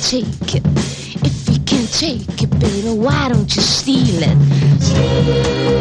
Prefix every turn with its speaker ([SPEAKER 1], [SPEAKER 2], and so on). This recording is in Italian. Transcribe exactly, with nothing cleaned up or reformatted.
[SPEAKER 1] take it? If you can't take it, baby, why don't you steal it? Steal it.